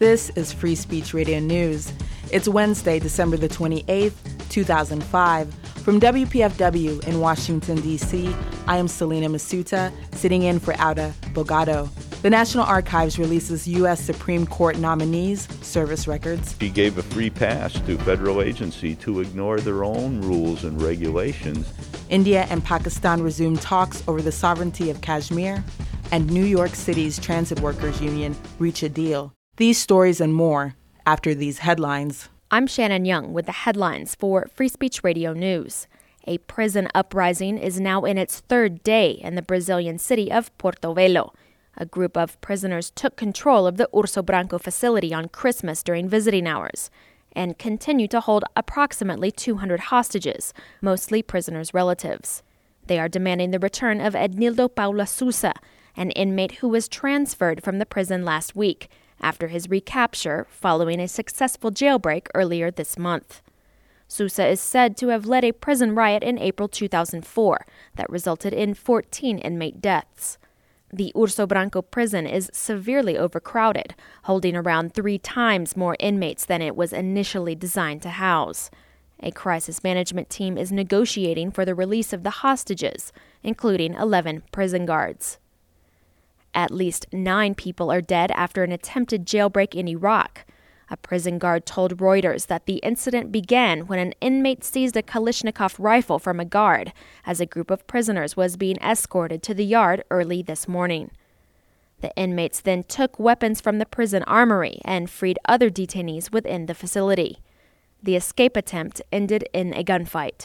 This is Free Speech Radio News. It's Wednesday, December the 28th, 2005. From WPFW in Washington, D.C., I am Selena Masuta, sitting in for Auda Bogado. The National Archives releases U.S. Supreme Court nominees' service records. She gave a free pass to federal agency to ignore their own rules and regulations. India and Pakistan resume talks over the sovereignty of Kashmir. And New York City's Transit Workers Union reach a deal. These stories and more after these headlines. I'm Shannon Young with the headlines for Free Speech Radio News. A prison uprising is now in its third day in the Brazilian city of Porto Velho. A group of prisoners took control of the Urso Branco facility on Christmas during visiting hours and continue to hold approximately 200 hostages, mostly prisoners' relatives. They are demanding the return of Ednildo Paula Sousa, an inmate who was transferred from the prison last week after his recapture following a successful jailbreak earlier this month. Sousa is said to have led a prison riot in April 2004 that resulted in 14 inmate deaths. The Urso Branco prison is severely overcrowded, holding around 3 times more inmates than it was initially designed to house. A crisis management team is negotiating for the release of the hostages, including 11 prison guards. At least 9 people are dead after an attempted jailbreak in Iraq. A prison guard told Reuters that the incident began when an inmate seized a Kalashnikov rifle from a guard as a group of prisoners was being escorted to the yard early this morning. The inmates then took weapons from the prison armory and freed other detainees within the facility. The escape attempt ended in a gunfight.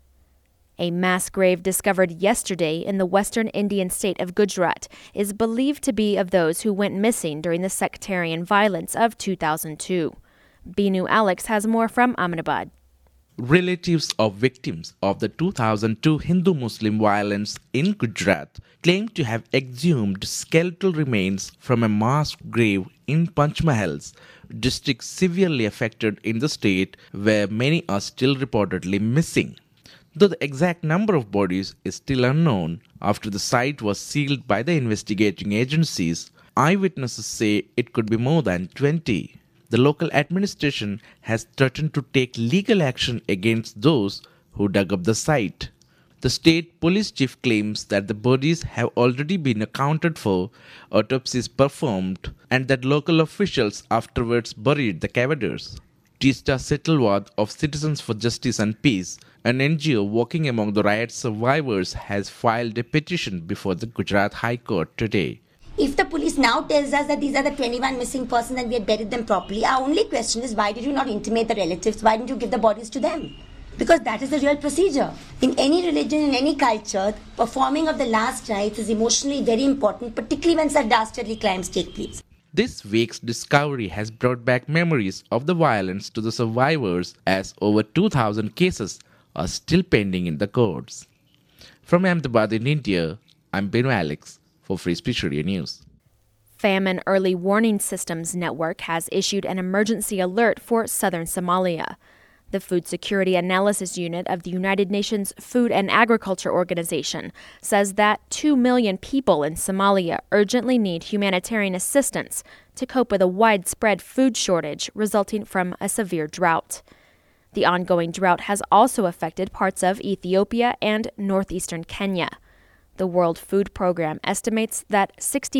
A mass grave discovered yesterday in the western Indian state of Gujarat is believed to be of those who went missing during the sectarian violence of 2002. Binu Alex has more from Ahmedabad. Relatives of victims of the 2002 Hindu-Muslim violence in Gujarat claim to have exhumed skeletal remains from a mass grave in Panchmahals, district severely affected in the state where many are still reportedly missing. Though the exact number of bodies is still unknown, after the site was sealed by the investigating agencies, eyewitnesses say it could be more than 20. The local administration has threatened to take legal action against those who dug up the site. The state police chief claims that the bodies have already been accounted for, autopsies performed, and that local officials afterwards buried the cadavers. Tista Setalwad of Citizens for Justice and Peace, an NGO working among the riot survivors, has filed a petition before the Gujarat High Court today. If the police now tells us that these are the 21 missing persons and we had buried them properly, our only question is why did you not intimate the relatives? Why didn't you give the bodies to them? Because that is the real procedure. In any religion, in any culture, performing of the last rites is emotionally very important, particularly when such dastardly crimes take place. This week's discovery has brought back memories of the violence to the survivors, as over 2,000 cases are still pending in the courts. From Ahmedabad in India, I'm Binu Alex for Free Speech Radio News. Famine Early Warning Systems Network has issued an emergency alert for southern Somalia. The Food Security Analysis Unit of the United Nations Food and Agriculture Organization says that 2 million people in Somalia urgently need humanitarian assistance to cope with a widespread food shortage resulting from a severe drought. The ongoing drought has also affected parts of Ethiopia and northeastern Kenya. The World Food Program estimates that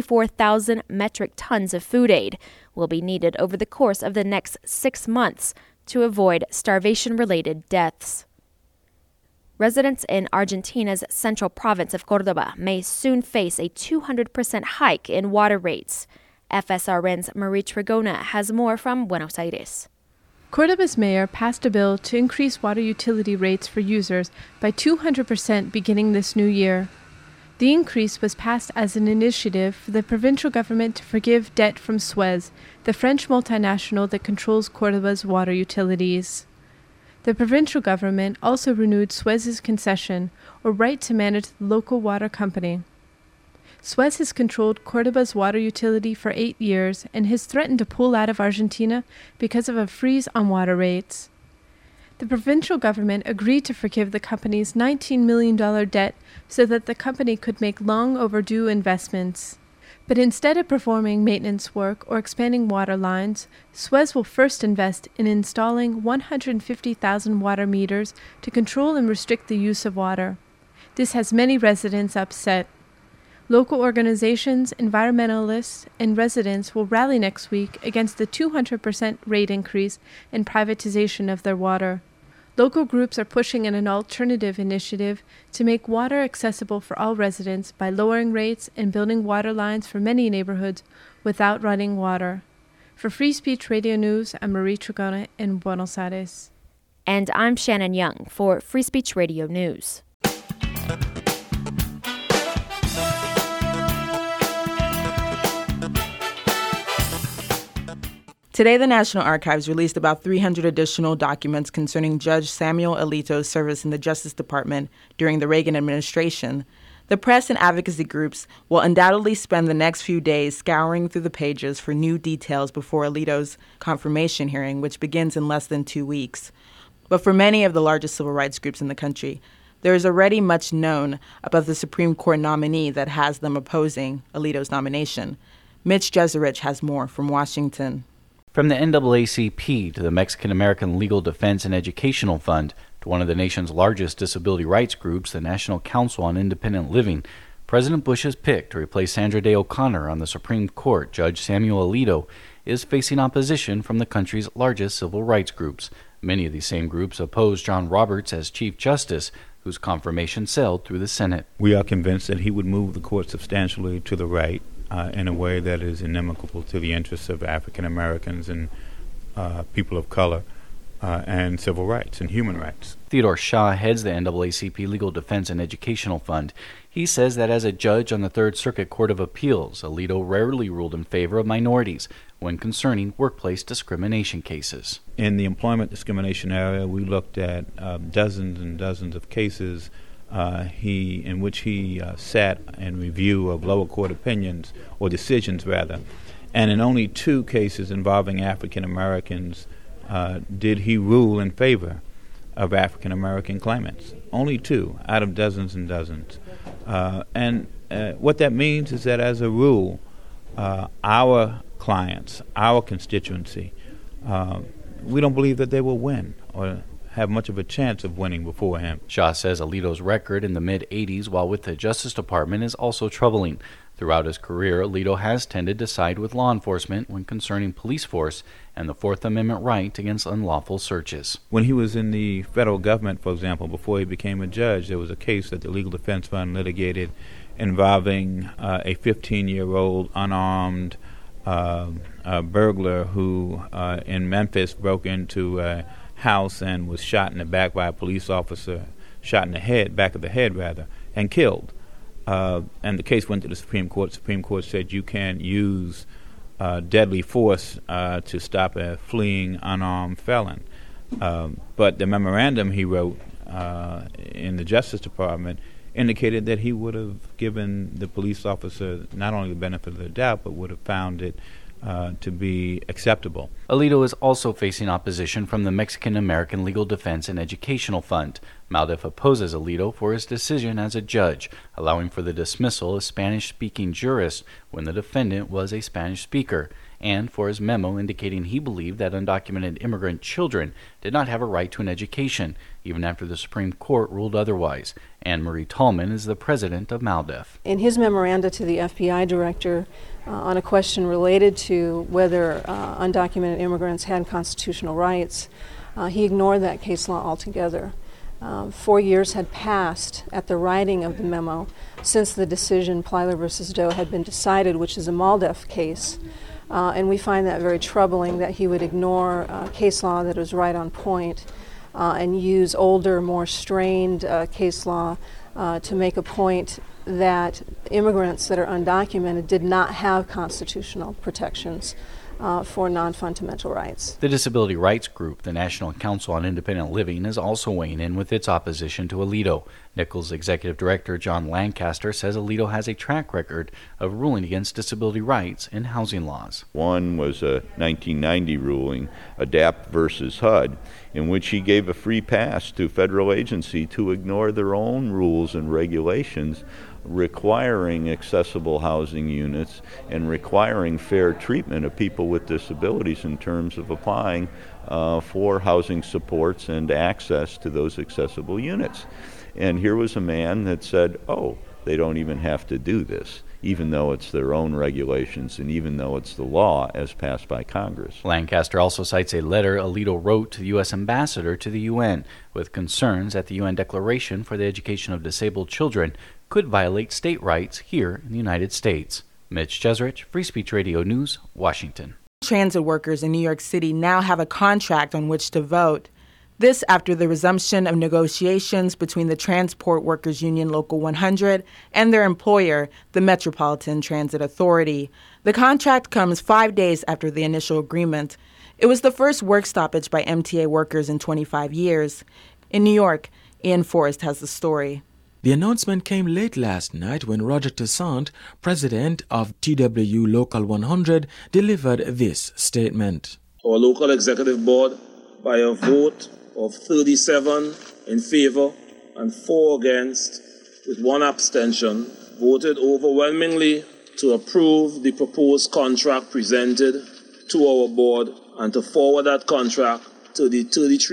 64,000 metric tons of food aid will be needed over the course of the next 6 months to avoid starvation-related deaths. Residents in Argentina's central province of Córdoba may soon face a 200% hike in water rates. FSRN's Marie Trigona has more from Buenos Aires. Córdoba's mayor passed a bill to increase water utility rates for users by 200% beginning this new year. The increase was passed as an initiative for the provincial government to forgive debt from Suez, the French multinational that controls Córdoba's water utilities. The provincial government also renewed Suez's concession, or right to manage the local water company. Suez has controlled Córdoba's water utility for 8 years and has threatened to pull out of Argentina because of a freeze on water rates. The provincial government agreed to forgive the company's $19 million debt so that the company could make long overdue investments. But instead of performing maintenance work or expanding water lines, Suez will first invest in installing 150,000 water meters to control and restrict the use of water. This has many residents upset. Local organizations, environmentalists, and residents will rally next week against the 200% rate increase and privatization of their water. Local groups are pushing an alternative initiative to make water accessible for all residents by lowering rates and building water lines for many neighborhoods without running water. For Free Speech Radio News, I'm Marie Trigona in Buenos Aires. And I'm Shannon Young for Free Speech Radio News. Today, the National Archives released about 300 additional documents concerning Judge Samuel Alito's service in the Justice Department during the Reagan administration. The press and advocacy groups will undoubtedly spend the next few days scouring through the pages for new details before Alito's confirmation hearing, which begins in less than 2 weeks. But for many of the largest civil rights groups in the country, there is already much known about the Supreme Court nominee that has them opposing Alito's nomination. Mitch Jeserich has more from Washington. From the NAACP to the Mexican American Legal Defense and Educational Fund to one of the nation's largest disability rights groups, the National Council on Independent Living, President Bush's pick to replace Sandra Day O'Connor on the Supreme Court, Judge Samuel Alito, is facing opposition from the country's largest civil rights groups. Many of these same groups oppose John Roberts as Chief Justice, whose confirmation sailed through the Senate. We are convinced that he would move the court substantially to the right in a way that is inimical to the interests of African Americans and people of color and civil rights and human rights. Theodore Shah heads the NAACP Legal Defense and Educational Fund. He says that as a judge on the Third Circuit Court of Appeals, Alito rarely ruled in favor of minorities when concerning workplace discrimination cases. In the employment discrimination area, we looked at dozens and dozens of cases in which he sat in review of lower court opinions, or decisions rather, and in only 2 cases involving African Americans did he rule in favor of African American claimants. Only 2 out of dozens and dozens. And what that means is that as a rule, our clients, our constituency, we don't believe that they will win or have much of a chance of winning before him. Shah says Alito's record in the mid-'80s while with the Justice Department is also troubling. Throughout his career, Alito has tended to side with law enforcement when concerning police force and the Fourth Amendment right against unlawful searches. When he was in the federal government, for example, before he became a judge, there was a case that the Legal Defense Fund litigated involving a 15-year-old unarmed burglar who in Memphis broke into a house and was shot in the back by a police officer, shot in the head, back of the head rather, and killed. And the case went to the Supreme Court. The Supreme Court said you can't use deadly force to stop a fleeing unarmed felon. But the memorandum he wrote in the Justice Department indicated that he would have given the police officer not only the benefit of the doubt, but would have found it to be acceptable. Alito is also facing opposition from the Mexican American Legal Defense and Educational Fund. MALDEF opposes Alito for his decision as a judge, allowing for the dismissal of Spanish-speaking jurists when the defendant was a Spanish speaker, and for his memo indicating he believed that undocumented immigrant children did not have a right to an education, even after the Supreme Court ruled otherwise. Anne Marie Tallman is the president of MALDEF. In his memoranda to the FBI director on a question related to whether undocumented immigrants had constitutional rights, he ignored that case law altogether. 4 years had passed at the writing of the memo since the decision Plyler v. Doe had been decided, which is a MALDEF case. And we find that very troubling that he would ignore case law that was right on point and use older, more strained case law to make a point that immigrants that are undocumented did not have constitutional protections for non-fundamental rights. The disability rights group, the National Council on Independent Living, is also weighing in with its opposition to Alito. Nichols Executive Director John Lancaster says Alito has a track record of ruling against disability rights in housing laws. One was a 1990 ruling, ADAPT versus HUD, in which he gave a free pass to federal agency to ignore their own rules and regulations requiring accessible housing units and requiring fair treatment of people with disabilities in terms of applying for housing supports and access to those accessible units. And here was a man that said, oh, they don't even have to do this, even though it's their own regulations and even though it's the law as passed by Congress. Lancaster also cites a letter Alito wrote to the U.S. ambassador to the UN with concerns that the UN Declaration for the Education of Disabled Children could violate state rights here in the United States. Mitch Jeserich, Free Speech Radio News, Washington. Transit workers in New York City now have a contract on which to vote. This after the resumption of negotiations between the Transport Workers Union Local 100 and their employer, the Metropolitan Transit Authority. The contract comes 5 days after the initial agreement. It was the first work stoppage by MTA workers in 25 years. In New York, Ian Forrest has the story. The announcement came late last night when Roger Toussaint, president of TWU Local 100, delivered this statement. Our local executive board, by a vote of 37 in favor and 4 against, with 1 abstention, voted overwhelmingly to approve the proposed contract presented to our board and to forward that contract to the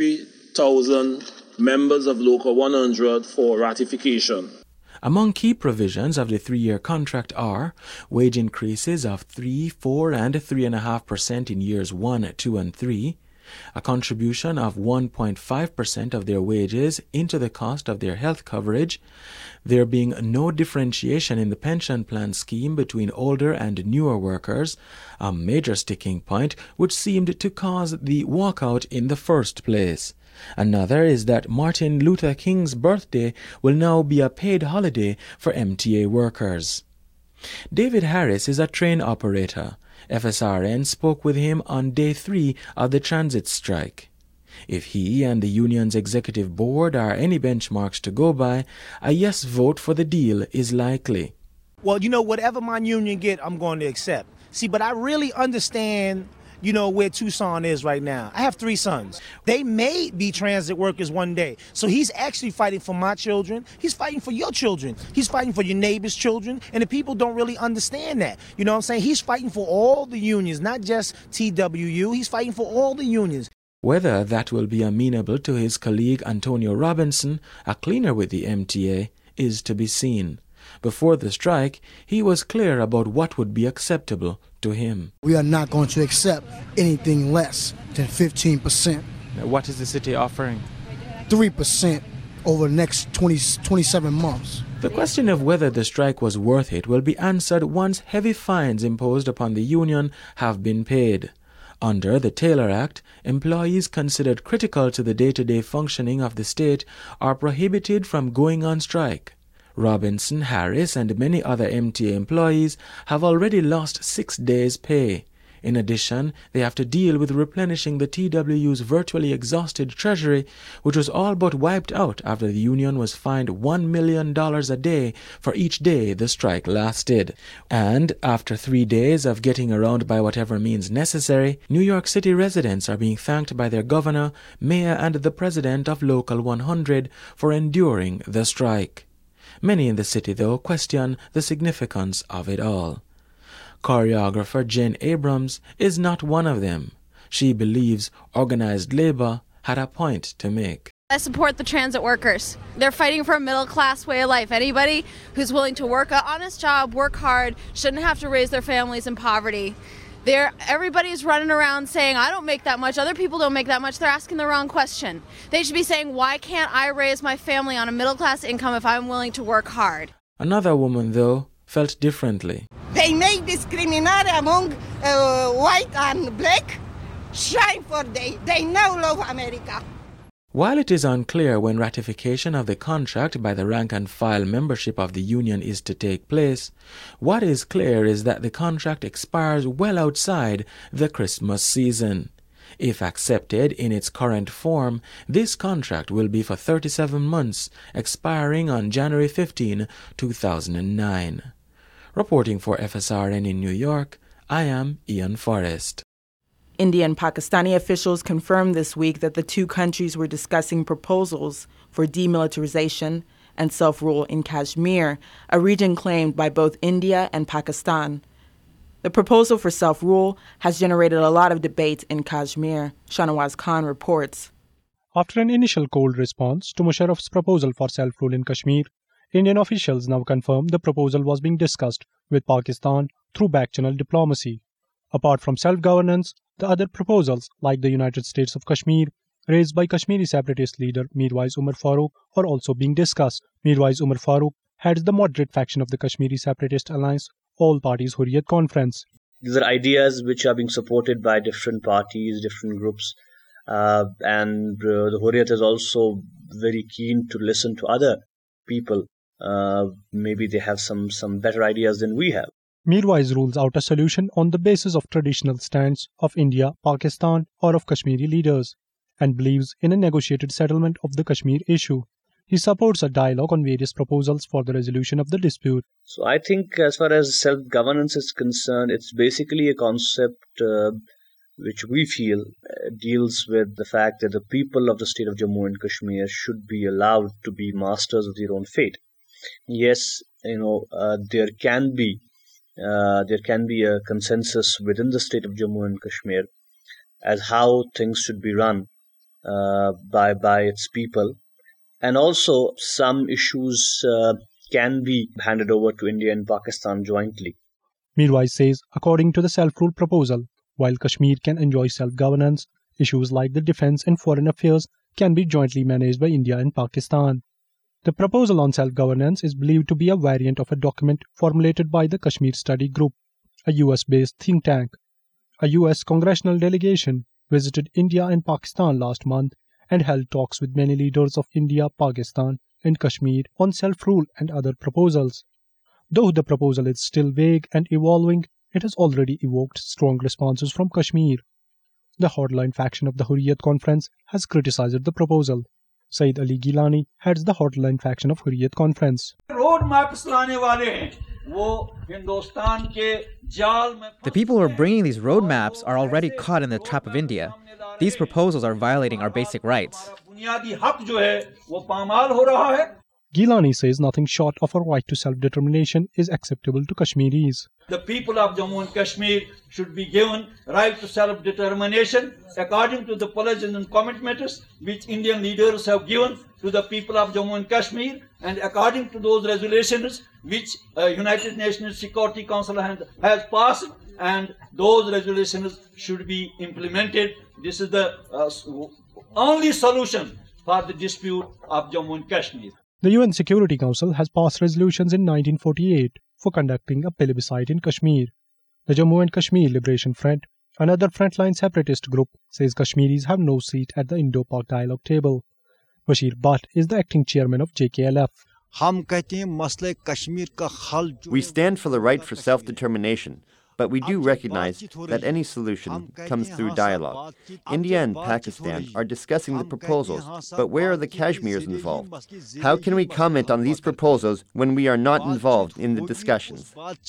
33,000 members of Local 100 for ratification. Among key provisions of the 3-year contract are wage increases of 3%, 4%, and 3.5% in years 1, 2, and 3, a contribution of 1.5% of their wages into the cost of their health coverage, there being no differentiation in the pension plan scheme between older and newer workers, a major sticking point which seemed to cause the walkout in the first place. Another is that Martin Luther King's birthday will now be a paid holiday for MTA workers. David Harris is a train operator. FSRN spoke with him on day 3 of the transit strike. If he and the union's executive board are any benchmarks to go by, a yes vote for the deal is likely. Well, whatever my union get, I'm going to accept. See, but I really understand where Toussaint is right now. I have 3 sons. They may be transit workers one day. So he's actually fighting for my children. He's fighting for your children. He's fighting for your neighbor's children. And the people don't really understand that. You know what I'm saying? He's fighting for all the unions, not just TWU. He's fighting for all the unions. Whether that will be amenable to his colleague Antonio Robinson, a cleaner with the MTA, is to be seen. Before the strike, he was clear about what would be acceptable to him. We are not going to accept anything less than 15%. Now, what is the city offering? 3% over the next 27 months. The question of whether the strike was worth it will be answered once heavy fines imposed upon the union have been paid. Under the Taylor Act, employees considered critical to the day-to-day functioning of the state are prohibited from going on strike. Robinson, Harris, and many other MTA employees have already lost 6 days' pay. In addition, they have to deal with replenishing the TWU's virtually exhausted treasury, which was all but wiped out after the union was fined $1 million a day for each day the strike lasted. And after 3 days of getting around by whatever means necessary, New York City residents are being thanked by their governor, mayor, and the president of Local 100 for enduring the strike. Many in the city, though, question the significance of it all. Choreographer Jen Abrams is not one of them. She believes organized labor had a point to make. I support the transit workers. They're fighting for a middle-class way of life. Anybody who's willing to work an honest job, work hard, shouldn't have to raise their families in poverty. Everybody's running around saying, I don't make that much, other people don't make that much. They're asking the wrong question. They should be saying, why can't I raise my family on a middle-class income if I'm willing to work hard? Another woman, though, felt differently. They may discriminate among white and black. Shame for they now love America. While it is unclear when ratification of the contract by the rank-and-file membership of the union is to take place, what is clear is that the contract expires well outside the Christmas season. If accepted in its current form, this contract will be for 37 months, expiring on January 15, 2009. Reporting for FSRN in New York, I am Ian Forrest. India and Pakistani officials confirmed this week that the two countries were discussing proposals for demilitarization and self-rule in Kashmir, a region claimed by both India and Pakistan. The proposal for self-rule has generated a lot of debate in Kashmir, Shahnawaz Khan reports. After an initial cold response to Musharraf's proposal for self-rule in Kashmir, Indian officials now confirm the proposal was being discussed with Pakistan through back-channel diplomacy. Apart from self-governance, the other proposals, like the United States of Kashmir, raised by Kashmiri separatist leader Mirwais Umar Farooq, are also being discussed. Mirwais Umar Farooq heads the moderate faction of the Kashmiri Separatist Alliance, All Parties Hurriyat Conference. These are ideas which are being supported by different parties, different groups, and the Hurriyat is also very keen to listen to other people. Maybe they have some better ideas than we have. Mirwais rules out a solution on the basis of traditional stands of India, Pakistan, or of Kashmiri leaders, and believes in a negotiated settlement of the Kashmir issue. He supports a dialogue on various proposals for the resolution of the dispute. So I think as far as self-governance is concerned, it's basically a concept which we feel deals with the fact that the people of the state of Jammu and Kashmir should be allowed to be masters of their own fate. Yes, there can be a consensus within the state of Jammu and Kashmir as how things should be run by its people, and also some issues can be handed over to India and Pakistan jointly. Mirwais says, according to the self-rule proposal, while Kashmir can enjoy self-governance, issues like the defense and foreign affairs can be jointly managed by India and Pakistan. The proposal on self-governance is believed to be a variant of a document formulated by the Kashmir Study Group, a US-based think tank. A US congressional delegation visited India and Pakistan last month and held talks with many leaders of India, Pakistan, and Kashmir on self-rule and other proposals. Though the proposal is still vague and evolving, it has already evoked strong responses from Kashmir. The hardline faction of the Hurriyat Conference has criticized the proposal. Saeed Ali Gilani heads the hardline faction of Hurriyat Conference. The people who are bringing these roadmaps are already caught in the trap of India. These proposals are violating our basic rights. Gilani says nothing short of a right to self-determination is acceptable to Kashmiris. The people of Jammu and Kashmir should be given right to self-determination according to the pledges and commitments which Indian leaders have given to the people of Jammu and Kashmir, and according to those resolutions which United Nations Security Council has passed, and those resolutions should be implemented. This is the only solution for the dispute of Jammu and Kashmir. The UN Security Council has passed resolutions in 1948 for conducting a plebiscite in Kashmir. The Jammu and Kashmir Liberation Front, another frontline separatist group, says Kashmiris have no seat at the Indo-Pak dialogue table. Bashir Bhatt is the acting chairman of JKLF. We stand for the right for self-determination, but we do recognize that any solution comes through dialogue. India and Pakistan are discussing the proposals, but where are the Kashmirs involved? How can we comment on these proposals when we are not involved in the discussions?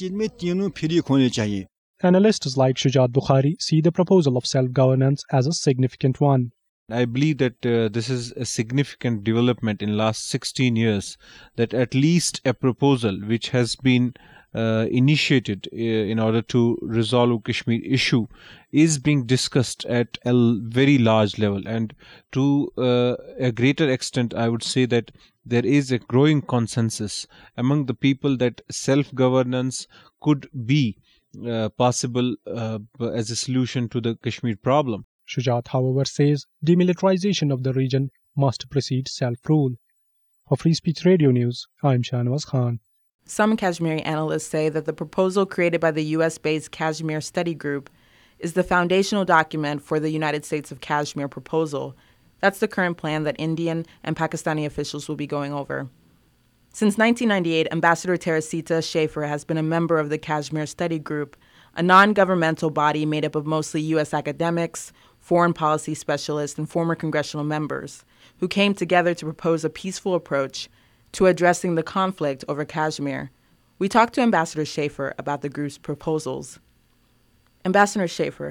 Analysts like Shujat Bukhari see the proposal of self-governance as a significant one. I believe that this is a significant development in the last 16 years, that at least a proposal which has been initiated in order to resolve Kashmir issue is being discussed at a very large level, and to a greater extent I would say that there is a growing consensus among the people that self-governance could be possible as a solution to the Kashmir problem. Shujat, however, says demilitarization of the region must precede self-rule. For Free Speech Radio News, I'm Shahnawaz Khan. Some Kashmiri analysts say that the proposal created by the U.S.-based Kashmir Study Group is the foundational document for the United States of Kashmir proposal. That's the current plan that Indian and Pakistani officials will be going over. Since 1998, Ambassador Teresita Schaefer has been a member of the Kashmir Study Group, a non-governmental body made up of mostly U.S. academics, foreign policy specialists, and former congressional members, who came together to propose a peaceful approach to addressing the conflict over Kashmir. We talked to Ambassador Schaefer about the group's proposals. Ambassador Schaefer,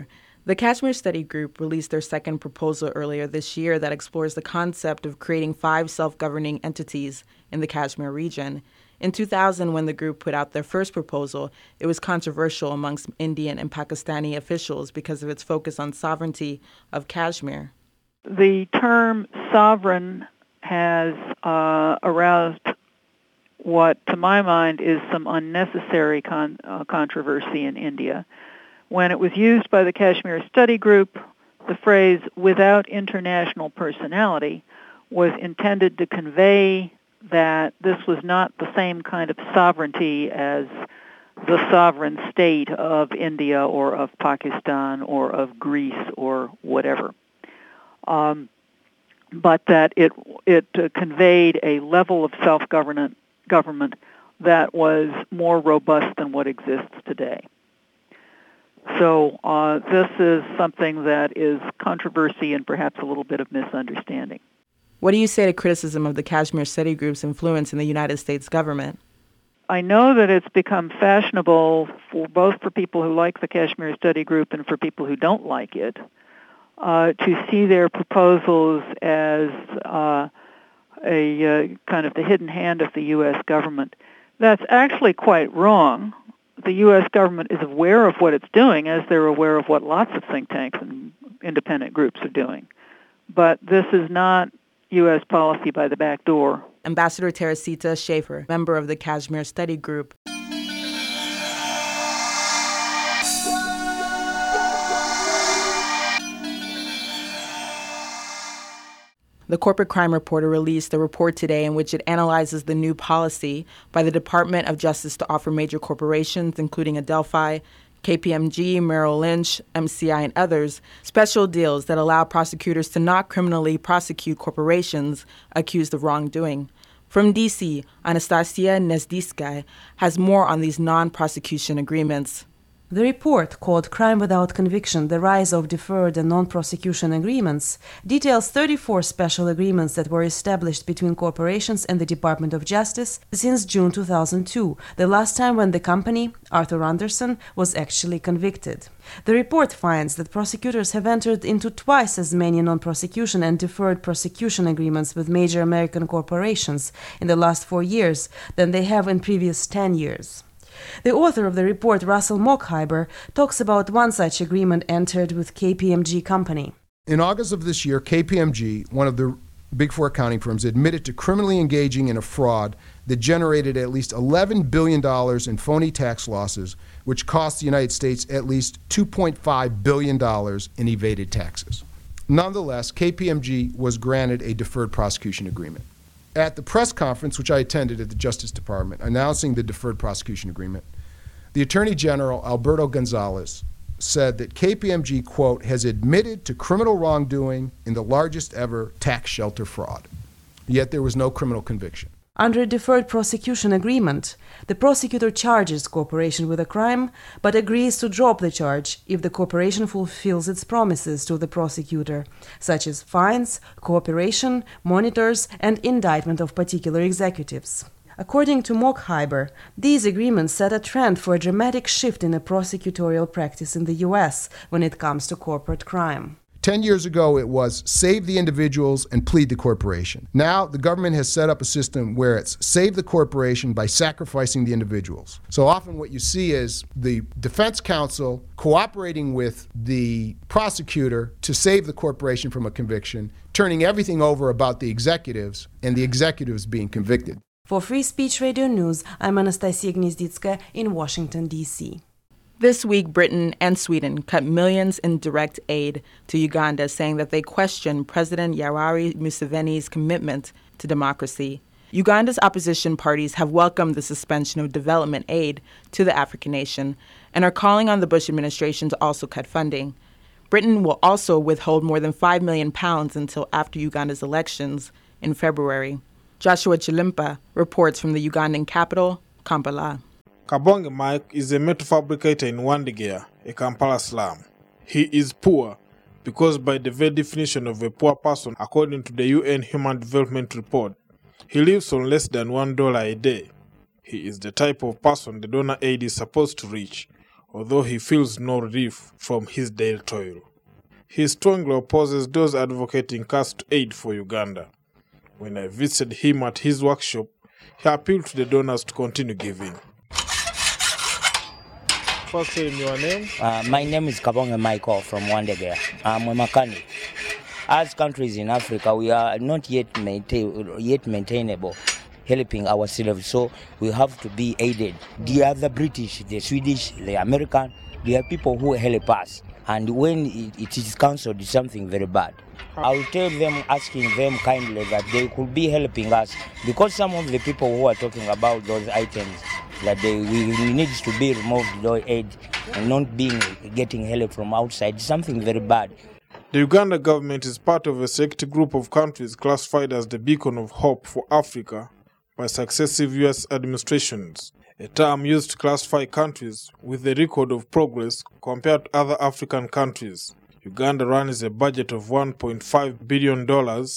The Kashmir Study Group released their second proposal earlier this year that explores the concept of creating 5 self-governing entities in the Kashmir region. In 2000, when the group put out their first proposal, it was controversial amongst Indian and Pakistani officials because of its focus on sovereignty of Kashmir. The term sovereign has aroused what, to my mind, is some unnecessary controversy in India. When it was used by the Kashmir Study Group, the phrase "without international personality" was intended to convey that this was not the same kind of sovereignty as the sovereign state of India or of Pakistan or of Greece or whatever, but that it conveyed a level of self-government that was more robust than what exists today. So this is something that is controversy and perhaps a little bit of misunderstanding. What do you say to criticism of the Kashmir Study Group's influence in the United States government? I know that it's become fashionable both for people who like the Kashmir Study Group and for people who don't like it to see their proposals as a kind of the hidden hand of the U.S. government. That's actually quite wrong. The U.S. government is aware of what it's doing, as they're aware of what lots of think tanks and independent groups are doing. But this is not U.S. policy by the back door. Ambassador Teresita Schaefer, member of the Kashmir Study Group. The Corporate Crime Reporter released a report today in which it analyzes the new policy by the Department of Justice to offer major corporations, including Adelphi, KPMG, Merrill Lynch, MCI, and others, special deals that allow prosecutors to not criminally prosecute corporations accused of wrongdoing. From D.C., Anastasia Nezditskaya has more on these non-prosecution agreements. The report, called Crime Without Conviction, The Rise of Deferred and Non-Prosecution Agreements, details 34 special agreements that were established between corporations and the Department of Justice since June 2002, the last time when the company, Arthur Andersen, was actually convicted. The report finds that prosecutors have entered into twice as many non-prosecution and deferred prosecution agreements with major American corporations in the last 4 years than they have in previous 10 years. The author of the report, Russell Mokhiber, talks about one such agreement entered with KPMG Company. In August of this year, KPMG, one of the Big Four accounting firms, admitted to criminally engaging in a fraud that generated at least $11 billion in phony tax losses, which cost the United States at least $2.5 billion in evaded taxes. Nonetheless, KPMG was granted a deferred prosecution agreement. At the press conference, which I attended at the Justice Department, announcing the deferred prosecution agreement, the Attorney General, Alberto Gonzales, said that KPMG, quote, has admitted to criminal wrongdoing in the largest ever tax shelter fraud. Yet there was no criminal conviction. Under a deferred prosecution agreement, the prosecutor charges corporation with a crime, but agrees to drop the charge if the corporation fulfills its promises to the prosecutor, such as fines, cooperation, monitors, and indictment of particular executives. According to Mokhiber, these agreements set a trend for a dramatic shift in the prosecutorial practice in the U.S. when it comes to corporate crime. 10 years ago, it was save the individuals and plead the corporation. Now, the government has set up a system where it's save the corporation by sacrificing the individuals. So often what you see is the defense counsel cooperating with the prosecutor to save the corporation from a conviction, turning everything over about the executives, and the executives being convicted. For Free Speech Radio News, I'm Anastasia Gnezditskaya in Washington, D.C. This week, Britain and Sweden cut millions in direct aid to Uganda, saying that they question President Yoweri Museveni's commitment to democracy. Uganda's opposition parties have welcomed the suspension of development aid to the African nation and are calling on the Bush administration to also cut funding. Britain will also withhold more than £5 million until after Uganda's elections in February. Joshua Chilimpa reports from the Ugandan capital, Kampala. Kabonge Mike is a metal fabricator in Wandigeya, a Kampala slum. He is poor because by the very definition of a poor person, according to the UN Human Development Report, he lives on less than $1 a day. He is the type of person the donor aid is supposed to reach, although he feels no relief from his daily toil. He strongly opposes those advocating cash aid for Uganda. When I visited him at his workshop, he appealed to the donors to continue giving. First, tell him your name. My name is Kabonge Michael from Wandegea. I'm a mechanic. As countries in Africa, we are not yet maintainable, helping ourselves, so we have to be aided. The other British, the Swedish, the American, they are people who help us. And when it is cancelled, it's something very bad. I will tell them, asking them kindly that they could be helping us, because some of the people who are talking about those items, that we need to be removed, the aid, and not getting help from outside, something very bad. The Uganda government is part of a select group of countries classified as the beacon of hope for Africa by successive U.S. administrations, a term used to classify countries with a record of progress compared to other African countries. Uganda runs a budget of $1.5 billion,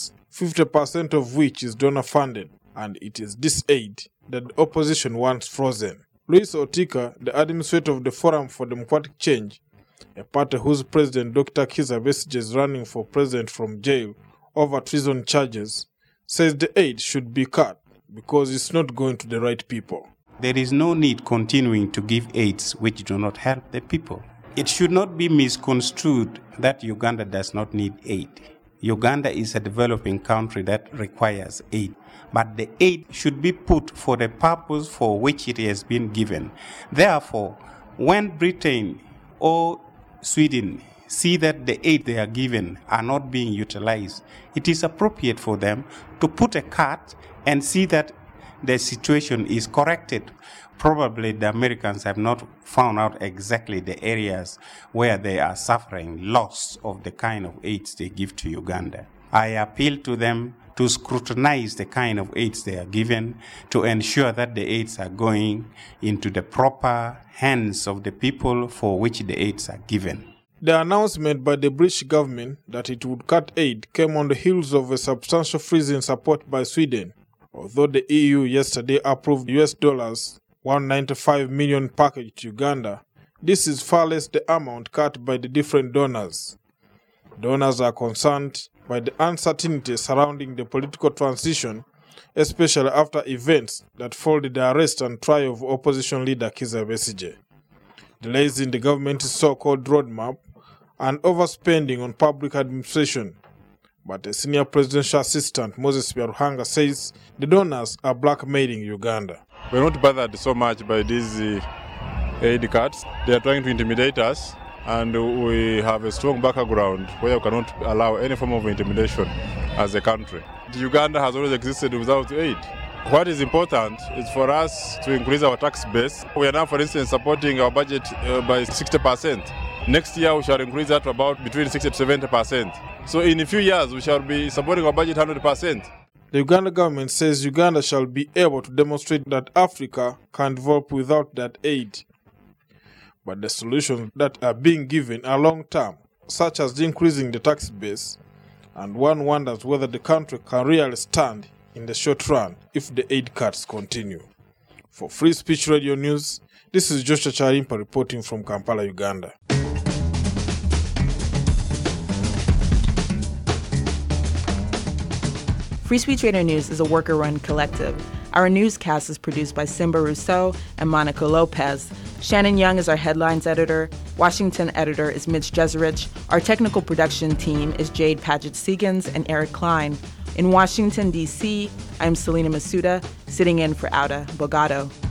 50% of which is donor-funded, and it is this aid that the opposition wants frozen. Louis Otika, the administrator of the Forum for Democratic Change, a party whose president Dr. Kizza Besigye is running for president from jail over treason charges, says the aid should be cut because it's not going to the right people. There is no need continuing to give aids which do not help the people. It should not be misconstrued that Uganda does not need aid. Uganda is a developing country that requires aid, but the aid should be put for the purpose for which it has been given. Therefore, when Britain or Sweden see that the aid they are given are not being utilized, it is appropriate for them to put a cut and see that the situation is corrected. Probably the Americans have not found out exactly the areas where they are suffering loss of the kind of aids they give to Uganda. I appeal to them to scrutinize the kind of aids they are given, to ensure that the aids are going into the proper hands of the people for which the aids are given. The announcement by the British government that it would cut aid came on the heels of a substantial freeze in support by Sweden. Although the EU yesterday approved US dollars $195 million package to Uganda, this is far less the amount cut by the different donors. Donors are concerned by the uncertainty surrounding the political transition, especially after events that followed the arrest and trial of opposition leader Kizza Besigye. Delays in the government's so-called roadmap and overspending on public administration. But a senior presidential assistant, Moses Byaruhanga, says the donors are blackmailing Uganda. We're not bothered so much by these aid cuts. They are trying to intimidate us, and we have a strong background where we cannot allow any form of intimidation as a country. Uganda has always existed without aid. What is important is for us to increase our tax base. We are now, for instance, supporting our budget by 60%. Next year, we shall increase that to about between 60 to 70%. So in a few years, we shall be supporting our budget 100%. The Uganda government says Uganda shall be able to demonstrate that Africa can develop without that aid. But the solutions that are being given are long-term, such as increasing the tax base, and one wonders whether the country can really stand in the short run if the aid cuts continue. For Free Speech Radio News, this is Joshua Charimpa reporting from Kampala, Uganda. Free Speech Radio News is a worker-run collective. Our newscast is produced by Simba Rousseau and Monica Lopez. Shannon Young is our headlines editor. Washington editor is Mitch Jeserich. Our technical production team is Jade Paget-Seegans and Eric Klein. In Washington, D.C., I'm Selena Masuda, sitting in for Auda Bogado.